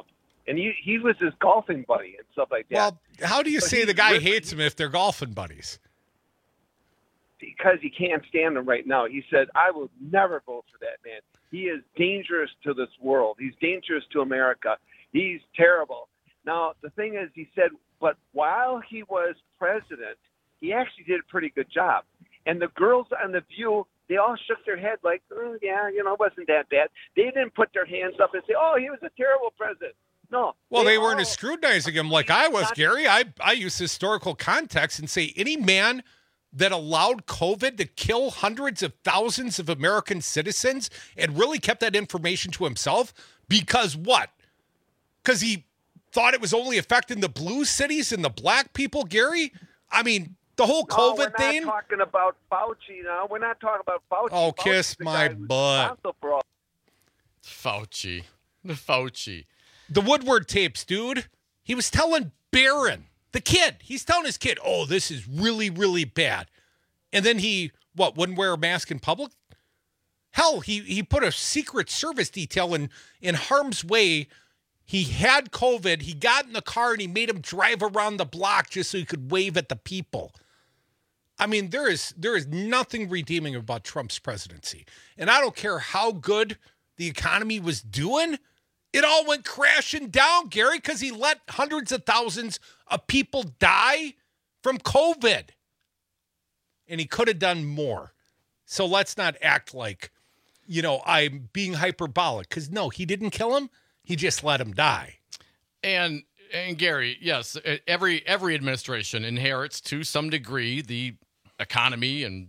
And he was his golfing buddy and stuff like that. Well, how do you say the guy hates him if they're golfing buddies? Because he can't stand him right now. He said, I will never vote for that man. He is dangerous to this world. He's dangerous to America. He's terrible. Now, the thing is, he said, but while he was president, he actually did a pretty good job. And the girls on The View, they all shook their head like, oh, yeah, it wasn't that bad. They didn't put their hands up and say, oh, he was a terrible president. No. Well, they weren't scrutinizing him like I was, Gary. I use historical context and say any man that allowed COVID to kill hundreds of thousands of American citizens and really kept that information to himself because what? Because he thought it was only affecting the blue cities and the black people, Gary? I mean, the whole COVID thing. We're not talking about Fauci now. We're not talking about Fauci. Oh, kiss my butt. Fauci. The Woodward tapes, dude. He was telling Barron, the kid, he's telling his kid, oh, this is really, really bad. And then he, wouldn't wear a mask in public? Hell, he put a Secret Service detail in harm's way. He had COVID. He got in the car and he made him drive around the block just so he could wave at the people. I mean, there is nothing redeeming about Trump's presidency. And I don't care how good the economy was doing. It all went crashing down, Gary, because he let hundreds of thousands of people die from COVID. And he could have done more. So let's not act like, I'm being hyperbolic. Because, no, he didn't kill him. He just let him die. And Gary, yes, every administration inherits to some degree the economy and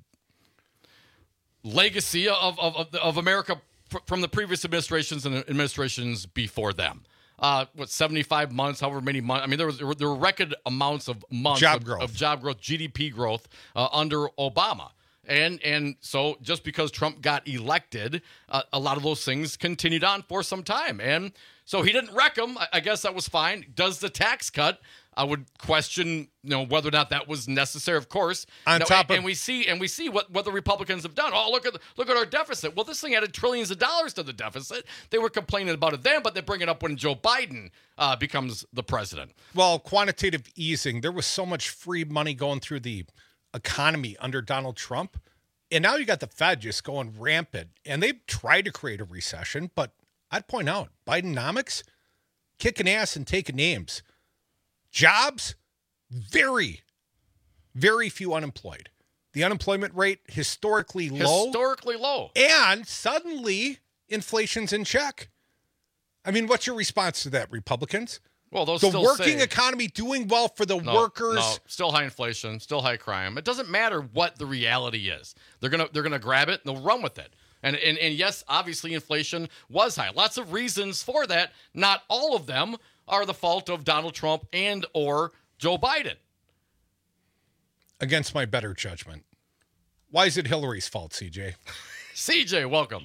legacy of America from the previous administrations and administrations before them. 75 months, however many months. I mean, there were record amounts of months of job growth, GDP growth under Obama. And so just because Trump got elected, a lot of those things continued on for some time. And so he didn't wreck them. I guess that was fine. Does the tax cut? I would question, whether or not that was necessary. Of course, and we see what the Republicans have done. Oh, look at our deficit. Well, this thing added trillions of dollars to the deficit. They were complaining about it then, but they bring it up when Joe Biden becomes the president. Well, quantitative easing. There was so much free money going through the economy under Donald Trump, and now you got the Fed just going rampant, and they've tried to create a recession. But I'd point out, Bidenomics kicking ass and taking names. Jobs, very, very few unemployed. The unemployment rate historically low. And suddenly, inflation's in check. I mean, what's your response to that, Republicans? Well, those the working economy doing well for the workers. No, still high inflation, still high crime. It doesn't matter what the reality is. They're gonna grab it and they'll run with it. And yes, obviously inflation was high. Lots of reasons for that. Not all of them are the fault of Donald Trump and or Joe Biden. Against my better judgment. Why is it Hillary's fault, CJ? CJ, welcome.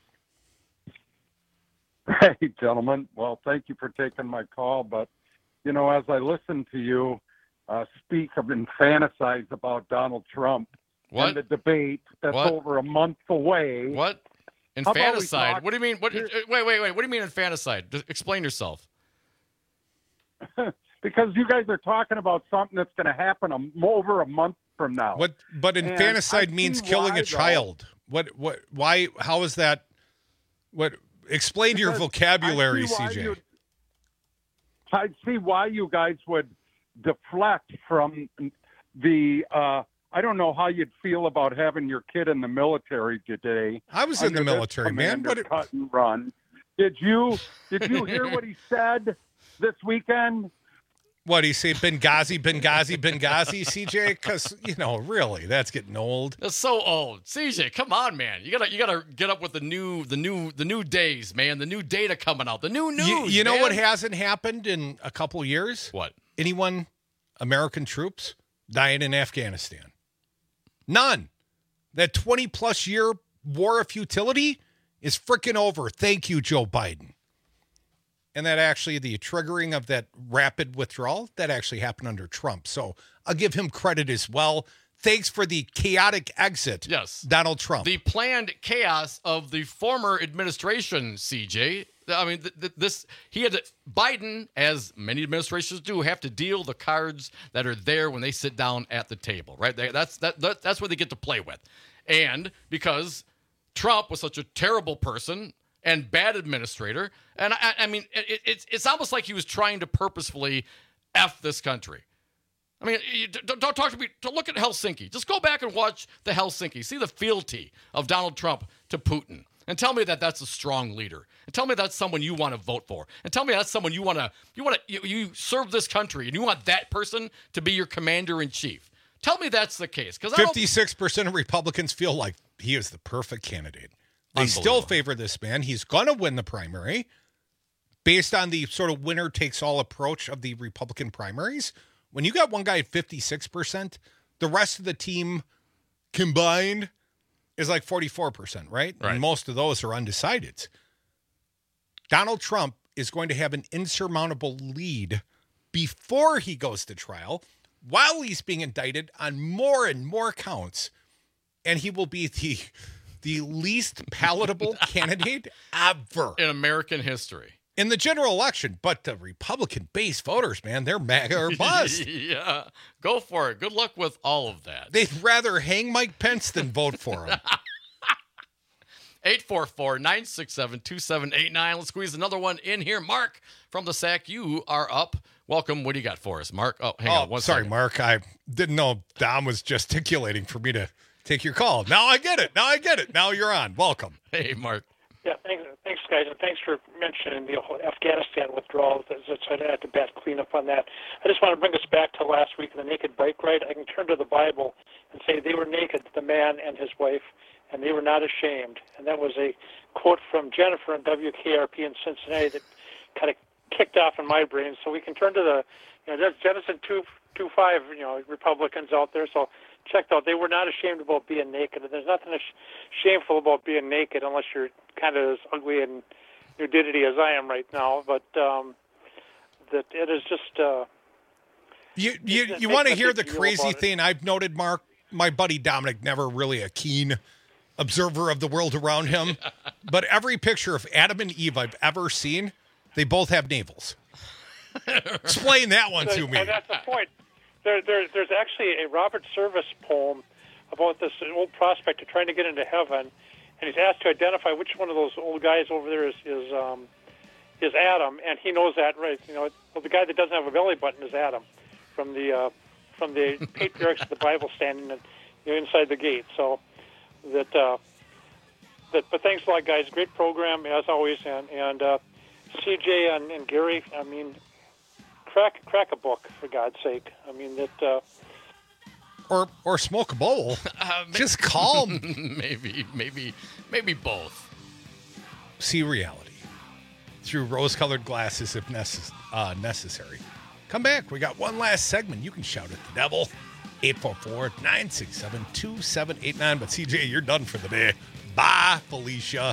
Hey, gentlemen. Well, thank you for taking my call. But, as I listen to you speak and fantasize about Donald Trump and the debate that's over a month away. What? Infanticide? What do you mean? Wait. What do you mean infanticide? Just explain yourself. Because you guys are talking about something that's going to happen over a month from now. But infanticide means killing a child. Why? How is that? Explain your vocabulary, CJ. I see why you guys would deflect from the. I don't know how you'd feel about having your kid in the military today. I was in the military, man. Cut and run. Did you hear what he said this weekend? What, he say Benghazi, CJ? Because, really, that's getting old. That's so old. CJ, come on, man. You gotta get up with the new days, man. The new data coming out. The new news. You know what hasn't happened in a couple years? What? American troops dying in Afghanistan. None. That 20-plus year war of futility is freaking over. Thank you, Joe Biden. And that actually, the triggering of that rapid withdrawal, that actually happened under Trump. So I'll give him credit as well. Thanks for the chaotic exit, yes, Donald Trump. The planned chaos of the former administration, CJ, I mean, Biden, as many administrations do, have to deal the cards that are there when they sit down at the table, right? That's what they get to play with. And because Trump was such a terrible person and bad administrator, and I mean, it's almost like he was trying to purposefully F this country. I mean, don't talk to me. Don't look at Helsinki. Just go back and watch the Helsinki. See the fealty of Donald Trump to Putin. And tell me that that's a strong leader. And tell me that's someone you want to vote for. And tell me that's someone you serve this country and you want that person to be your commander in chief. Tell me that's the case. 56% of Republicans feel like he is the perfect candidate. They still favor this man. He's going to win the primary based on the sort of winner takes all approach of the Republican primaries. When you got one guy at 56%, the rest of the team combined is like 44%, right? And most of those are undecideds. Donald Trump is going to have an insurmountable lead before he goes to trial, while he's being indicted on more and more counts, and he will be the least palatable candidate ever in American history. In the general election, but the Republican-based voters, man, they're MAGA or bust. Yeah, go for it. Good luck with all of that. They'd rather hang Mike Pence than vote for him. 844-967-2789. Let's squeeze another one in here. Mark from the SAC, you are up. Welcome. What do you got for us, Mark? Oh, hang on one sorry, second. Mark. I didn't know Dom was gesticulating for me to take your call. Now I get it. Now you're on. Welcome. Hey, Mark. Yeah, thanks, guys, and thanks for mentioning the whole Afghanistan withdrawal. So I didn't have to bat cleanup on that. I just want to bring us back to last week in the naked bike ride. I can turn to the Bible and say they were naked, the man and his wife, and they were not ashamed. And that was a quote from Jennifer on WKRP in Cincinnati that kind of kicked off in my brain. So we can turn to the, there's Genesis 2:5, Republicans out there. So check out. They were not ashamed about being naked, and there's nothing shameful about being naked unless you're kind of as ugly and nudity as I am right now. But that it is just. You want to hear the crazy thing I've noted, Mark? My buddy Dominic, never really a keen observer of the world around him, but every picture of Adam and Eve I've ever seen, they both have navels. Explain that one to me. And that's the point. There's actually a Robert Service poem about this old prospector trying to get into heaven, and he's asked to identify which one of those old guys over there is Adam, and he knows that, right? Well, the guy that doesn't have a belly button is Adam, from the patriarchs of the Bible standing inside the gate. So but thanks a lot, guys. Great program as always, and CJ and Gary. I mean, crack a book for God's sake. I mean that. Or smoke a bowl. Just calm. Maybe both. See reality through rose-colored glasses if necessary. Come back. We got one last segment. You can shout at the devil. 844-967-2789. But CJ, you're done for the day. Bye, Felicia.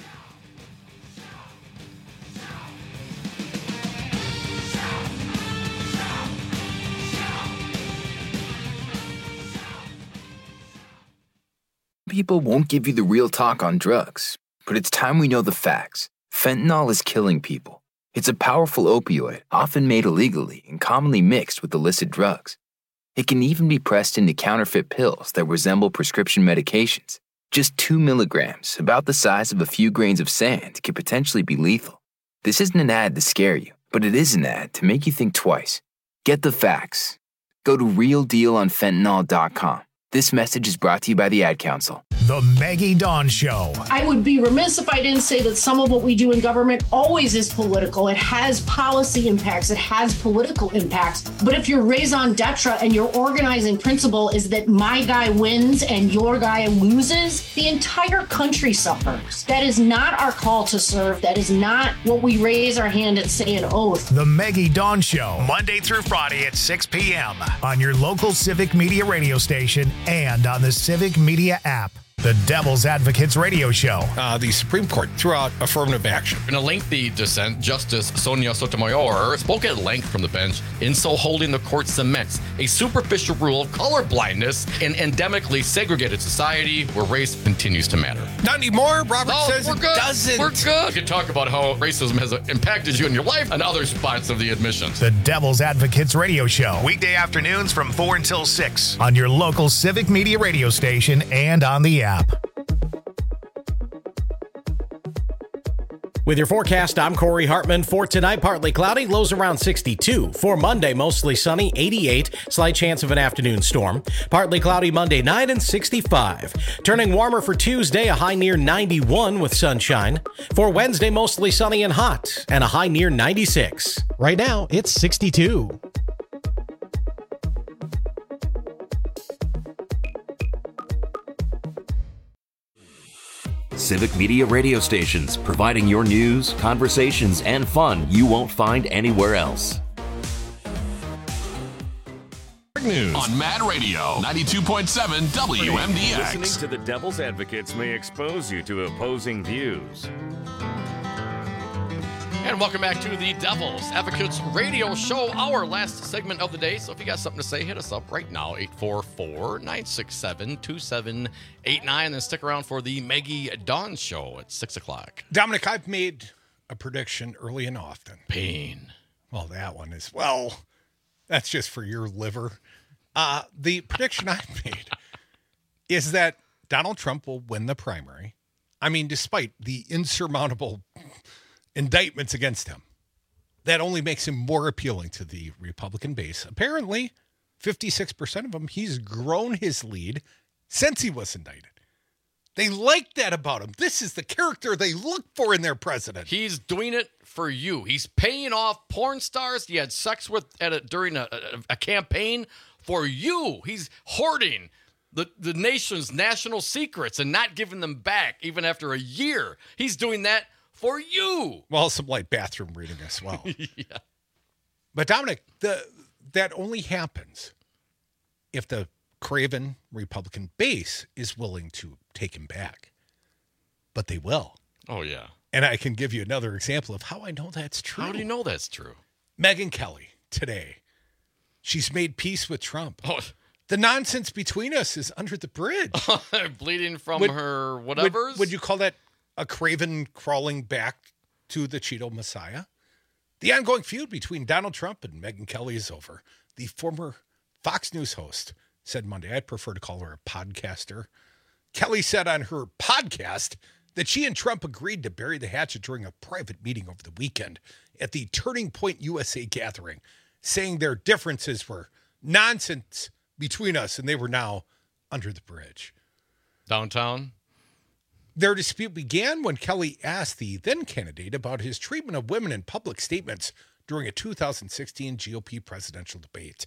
People won't give you the real talk on drugs, but it's time we know the facts. Fentanyl is killing people. It's a powerful opioid, often made illegally and commonly mixed with illicit drugs. It can even be pressed into counterfeit pills that resemble prescription medications. Just 2 milligrams, about the size of a few grains of sand, can potentially be lethal. This isn't an ad to scare you, but it is an ad to make you think twice. Get the facts. Go to realdealonfentanyl.com. This message is brought to you by the Ad Council. The Maggie Dawn Show. I would be remiss if I didn't say that some of what we do in government always is political. It has policy impacts. It has political impacts. But if your raison d'etre and your organizing principle is that my guy wins and your guy loses, the entire country suffers. That is not our call to serve. That is not what we raise our hand and say an oath. The Maggie Dawn Show, Monday through Friday at 6 p.m. on your local Civic Media radio station and on the Civic Media app. The Devil's Advocates Radio Show. The Supreme Court threw out affirmative action. In a lengthy dissent, Justice Sonia Sotomayor spoke at length from the bench, in so holding the court cements a superficial rule of colorblindness in endemically segregated society where race continues to matter. Not anymore. Robert says we're it good. doesn't. We're good. We can talk about how racism has impacted you in your life and other spots of the admissions. The Devil's Advocates Radio Show. Weekday afternoons from 4 until 6 on your local Civic Media radio station and on the app. With your forecast, I'm Corey Hartman. For tonight, partly cloudy, lows around 62. For Monday, mostly sunny, 88. Slight chance of an afternoon storm. Partly cloudy Monday night and 65. Turning warmer for Tuesday, a high near 91 with sunshine. For Wednesday, mostly sunny and hot, and a high near 96. Right now, it's 62. Civic Media radio stations, providing your news, conversations, and fun you won't find anywhere else. News on Mad Radio 92.7 WMDX. Listening to the Devil's Advocates may expose you to opposing views. And welcome back to the Devil's Advocates Radio Show, our last segment of the day. So if you got something to say, hit us up right now, 844-967-2789. Then stick around for the Maggie Dawn Show at 6 o'clock. Dominic, I've made a prediction early and often. Pain. Well, that one is, that's just for your liver. The prediction I've made is that Donald Trump will win the primary. I mean, despite the insurmountable indictments against him, that only makes him more appealing to the Republican base. Apparently, 56% of them, he's grown his lead since he was indicted. They like that about him. This is the character they look for in their president. He's doing it for you. He's paying off porn stars he had sex with during a campaign for you. He's hoarding the nation's national secrets and not giving them back even after a year. He's doing that for you. Well, some light bathroom reading as well. Yeah. But Dominic, that only happens if the craven Republican base is willing to take him back. But they will. Oh, yeah. And I can give you another example of how I know that's true. How do you know that's true? Megyn Kelly today. She's made peace with Trump. Oh. The nonsense between us is under the bridge. Bleeding from her whatevers? Would you call that a craven crawling back to the Cheeto Messiah? The ongoing feud between Donald Trump and Megyn Kelly is over. The former Fox News host said Monday, I'd prefer to call her a podcaster. Kelly said on her podcast that she and Trump agreed to bury the hatchet during a private meeting over the weekend at the Turning Point USA gathering, saying their differences were nonsense between us and they were now under the bridge. Downtown? Their dispute began when Kelly asked the then candidate about his treatment of women in public statements during a 2016 GOP presidential debate.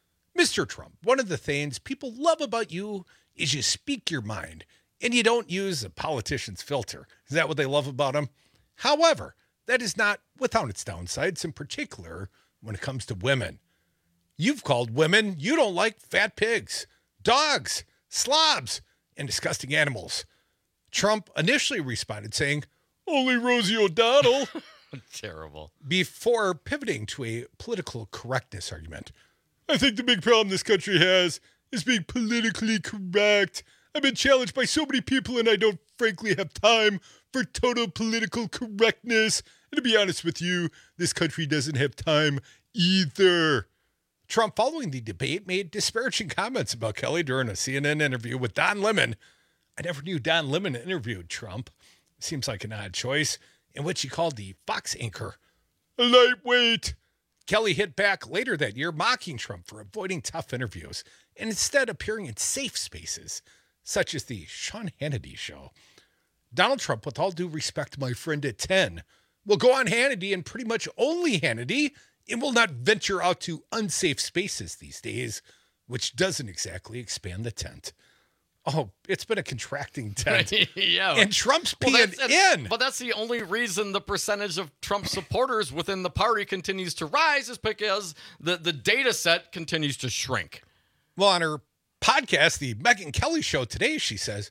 Mr. Trump, one of the things people love about you is you speak your mind and you don't use a politician's filter. Is that what they love about him? However, that is not without its downsides, in particular when it comes to women. You've called women you don't like fat pigs, dogs, slobs, and disgusting animals. Trump initially responded saying, only Rosie O'Donnell. Terrible. Before pivoting to a political correctness argument. I think the big problem this country has is being politically correct. I've been challenged by so many people and I don't frankly have time for total political correctness. And to be honest with you, this country doesn't have time either. Trump, following the debate, made disparaging comments about Kelly during a CNN interview with Don Lemon. I never knew Don Lemon interviewed Trump. Seems like an odd choice, in which he called the Fox anchor a lightweight. Kelly hit back later that year, mocking Trump for avoiding tough interviews and instead appearing in safe spaces, such as the Sean Hannity show. Donald Trump, with all due respect to my friend at 10, will go on Hannity and pretty much only Hannity and will not venture out to unsafe spaces these days, which doesn't exactly expand the tent. Oh, it's been a contracting tent. Yeah. And Trump's peeing in. But that's the only reason the percentage of Trump supporters within the party continues to rise is because the data set continues to shrink. Well, on her podcast, the Megyn Kelly Show today, she says,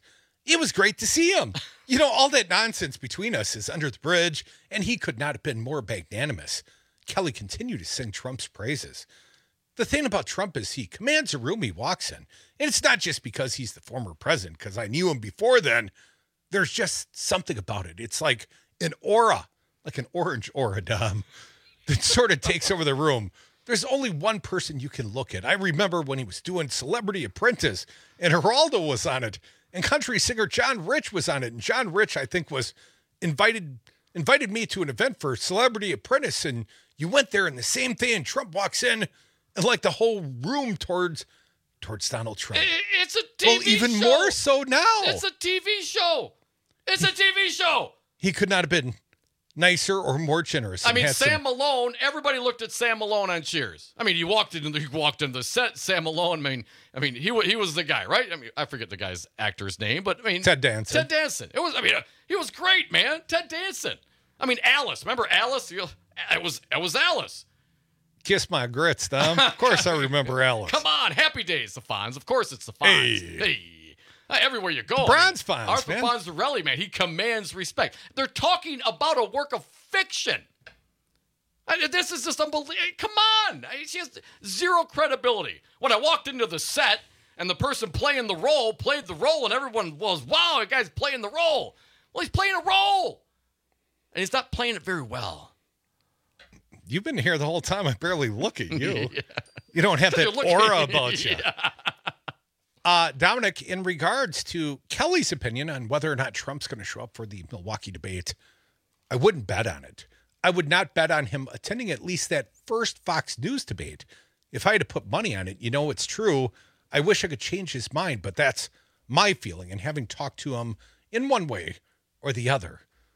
It was great to see him. You know, all that nonsense between us is under the bridge, and he could not have been more magnanimous. Kelly continued to sing Trump's praises. The thing about Trump is he commands a room he walks in. And it's not just because he's the former president, because I knew him before then. There's just something about it. It's like an aura, like an orange aura, Dom, that sort of takes over the room. There's only one person you can look at. I remember when he was doing Celebrity Apprentice, and Geraldo was on it, and country singer John Rich was on it. And John Rich, I think, was invited me to an event for Celebrity Apprentice, and you went there, and the same thing, and Trump walks in, and like the whole room towards Donald Trump. It's a TV show. Well, even more so now. It's a TV show. It's a TV show. He could not have been nicer or more generous. I mean, Sam Malone, everybody looked at Sam Malone on Cheers. I mean, he walked into the set, Sam Malone, I mean, he was the guy, right? I mean, I forget the guy's actor's name, but I mean, Ted Danson. He was great, man. Ted Danson. I mean, Alice. Remember Alice? It was Alice. Kiss my grits, Dom. Of course I remember Alice. Come on, Happy Days, the Fonz. Of course it's the Fonz. Hey. Everywhere you go. Bronze Fonz, Arthur man. Fonzarelli, man, he commands respect. They're talking about a work of fiction. This is just unbelievable. Come on. She has zero credibility. When I walked into the set and the person playing the role played the role and everyone was, wow, the guy's playing the role. Well, he's playing a role. And he's not playing it very well. You've been here the whole time. I barely look at you. Yeah. You don't have that aura about you. Yeah. Dominic, in regards to Kelly's opinion on whether or not Trump's going to show up for the Milwaukee debate, I wouldn't bet on it. I would not bet on him attending at least that first Fox News debate. If I had to put money on it, it's true. I wish I could change his mind, but that's my feeling. And having talked to him in one way or the other,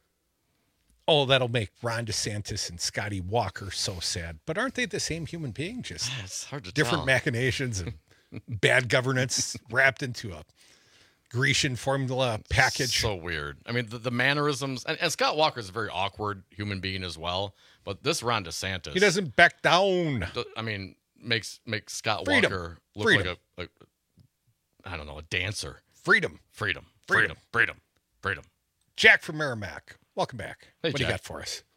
that'll make Ron DeSantis and Scotty Walker so sad. But aren't they the same human being? Just it's hard to different tell. Machinations and bad governance wrapped into a Grecian formula package. So weird. I mean, the mannerisms, and Scott Walker's a very awkward human being as well. But this Ron DeSantis, he doesn't back down. I mean, makes Scott Freedom. Walker look Freedom. like a dancer. Freedom. Jack from Merrimack, welcome back. Hey, what do you Jack. got for us?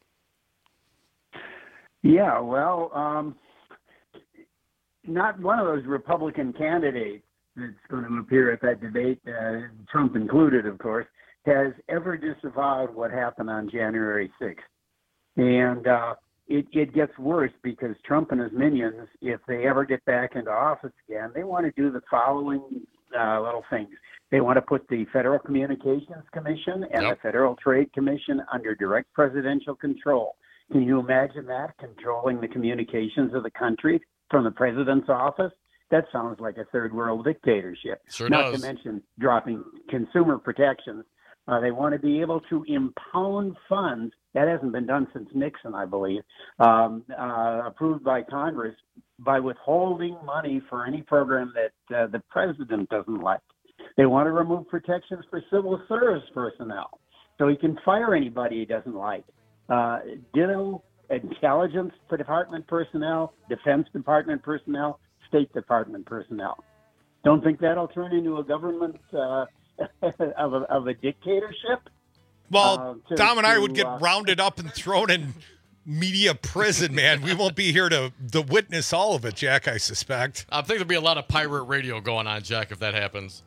Yeah, well, not one of those Republican candidates that's going to appear at that debate, Trump included, of course, has ever disavowed what happened on January 6th. And it gets worse because Trump and his minions, if they ever get back into office again, they want to do the following little things. They want to put the Federal Communications Commission and the Federal Trade Commission under direct presidential control. Can you imagine that, controlling the communications of the country from the president's office? That sounds like a third world dictatorship. Sure Not does. to mention dropping consumer protections. They want to be able to impound funds. That hasn't been done since Nixon, I believe, approved by Congress, by withholding money for any program that the president doesn't like. They want to remove protections for civil service personnel, so he can fire anybody he doesn't like. Ditto Intelligence Department personnel, Defense Department personnel, State Department personnel. Don't think that'll turn into a government of a dictatorship? Well, Dom and I would get rounded up and thrown in media prison, man. We won't be here to witness all of it, Jack, I suspect. I think there'll be a lot of pirate radio going on, Jack, if that happens.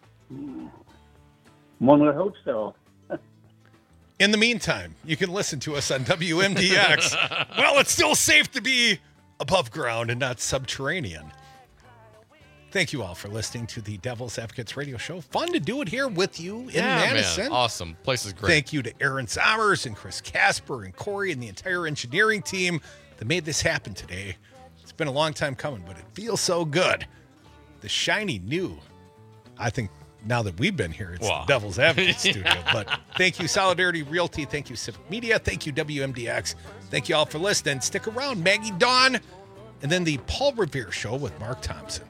One would hope so. In the meantime, you can listen to us on WMDX. Well, it's still safe to be above ground and not subterranean. Thank you all for listening to the Devil's Advocates radio show. Fun to do it here with you in Madison. Man, awesome. Place is great. Thank you to Aaron Sommers and Chris Casper and Corey and the entire engineering team that made this happen today. It's been a long time coming, but it feels so good. The shiny new, I think now that we've been here, it's the Devil's Advocates studio. But thank you, Solidarity Realty. Thank you, Civic Media. Thank you, WMDX. Thank you all for listening. Stick around, Maggie Dawn, and then the Paul Revere Show with Mark Thompson.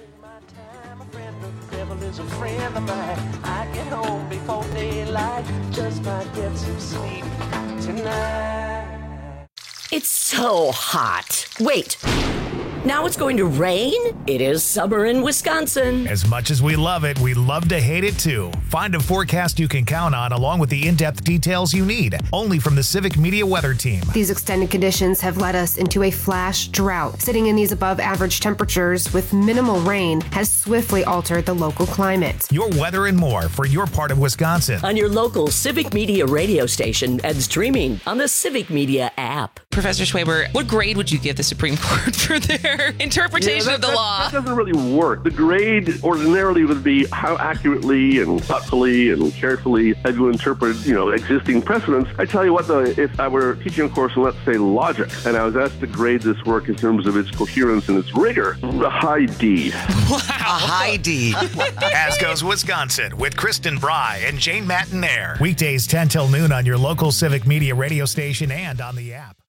Devil is a friend of mine. I get home before daylight. Just might get some sleep tonight. It's so hot. Wait, Now it's going to rain? It is summer in Wisconsin. As much as we love it, we love to hate it too. Find a forecast you can count on along with the in-depth details you need, only from the Civic Media Weather Team. These extended conditions have led us into a flash drought. Sitting in these above average temperatures with minimal rain has swiftly altered the local climate. Your weather and more for your part of Wisconsin. On your local Civic Media radio station and streaming on the Civic Media app. Professor Schwaber, what grade would you give the Supreme Court for their interpretation of the law? That doesn't really work. The grade ordinarily would be how accurately and thoughtfully and carefully have you interpreted, existing precedents. I tell you what, though, if I were teaching a course in, let's say, logic, and I was asked to grade this work in terms of its coherence and its rigor, a high D. Wow. A high D. As goes Wisconsin with Kristen Bry and Jane Mattinaire. Weekdays 10 till noon on your local Civic Media radio station and on the app.